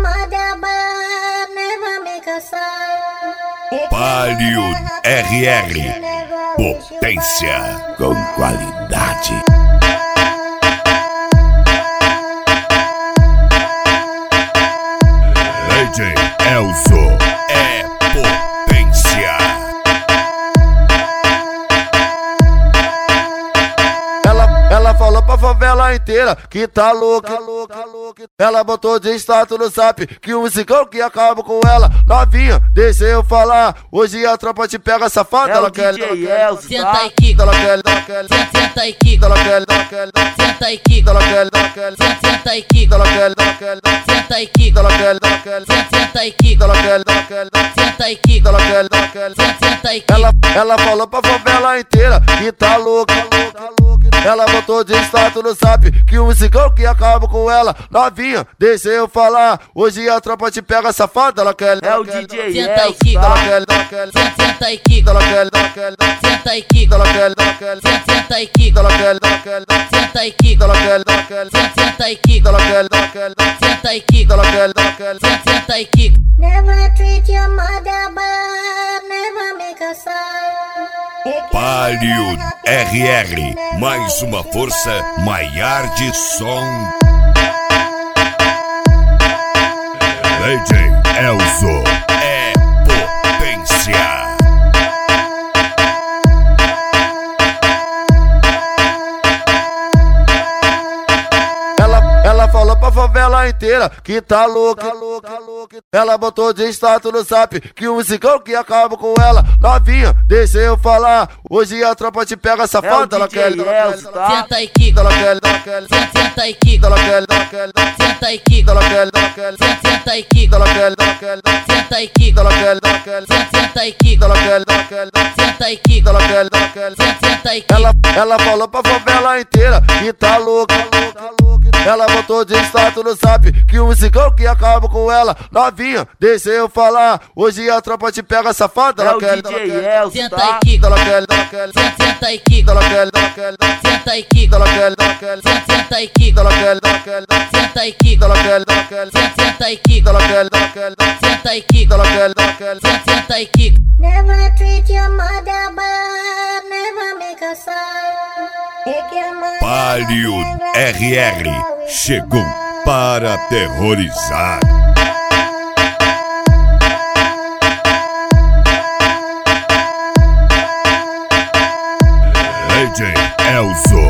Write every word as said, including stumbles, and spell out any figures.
Palio R R, potência com qualidade. D J Elzo é potência. Ela, ela falou pra favela inteira que tá louca, tá louca, tá louca. Ela botou de status no zap que o musicão que acaba com ela. Novinha, deixa eu falar. Hoje a tropa te pega safada. É ela quer, D J ela quer, Elzo, senta e quica, ela quer, ela quer, senta e quica, ela quer, ela quer, senta e quica, ela quer, ela quer, senta e quica, ela quer, ela quer, senta e quica, ela quer, ela quer, senta e quica, ela quer, ela quer, senta e quica, ela quer, ela quer, senta e quica. ela, ela falou pra favela inteira que tá louca, louca, louca. Ela botou de status no zap que o musicão que acaba com ela. Novinha, deixa eu falar. Hoje a tropa te pega safada. Ela quer, É o quer, D J senta e Elzo, quica, ela tá? quer, ela quer, senta e quica, ela quer, ela quer, senta e quica, ela quer, ela quer, senta e quica, ela quer, ela quer, senta e quica, ela quer, ela quer, senta e quica, ela quer, ela quer, senta e quica, ela quer, ela quer. senta e quica. Never treat your mother bad, never make her sad. Palio R R, mais uma força maior de som. D J Elzo é potência. Ela, ela falou pra favela inteira que tá louca, tá louca, tá louca. Ela botou de status no zap que o musicão que acaba com ela. Novinha, deixa eu falar. Hoje a tropa te pega safada. É o Ela D J quer, ela Elzo, quer, tá? Senta e quica, ela quer, ela quer, senta e quica, ela quer, ela quer, senta e quica, ela quer, ela quer, senta e quica, ela quer, ela quer, senta e quica, ela quer, ela quer, senta e quica, ela quer, ela quer, senta e quica, ela quer, ela quer. senta e quica. Ela, ela falou pra favela inteira que tá louca, louca, louca. Ela botou de status no zap que o musicão que acaba com ela. Novinha, deixa eu falar. Hoje a tropa te pega safada. É Ela o quer, D ela J quer, Elzo, Senta tá? e quica, ela quer, ela quer, senta e quica, ela quer, ela quer, senta e quica, ela quer, ela quer, senta e quica, ela quer, ela quer, senta e quica, ela quer, ela quer, senta e quica, ela quer, ela quer, senta e quica, ela quer, ela quer. senta e quica. Never treat your mother bad, never make her sad. Take your mother Palio R R chegou para aterrorizar. D J Elzo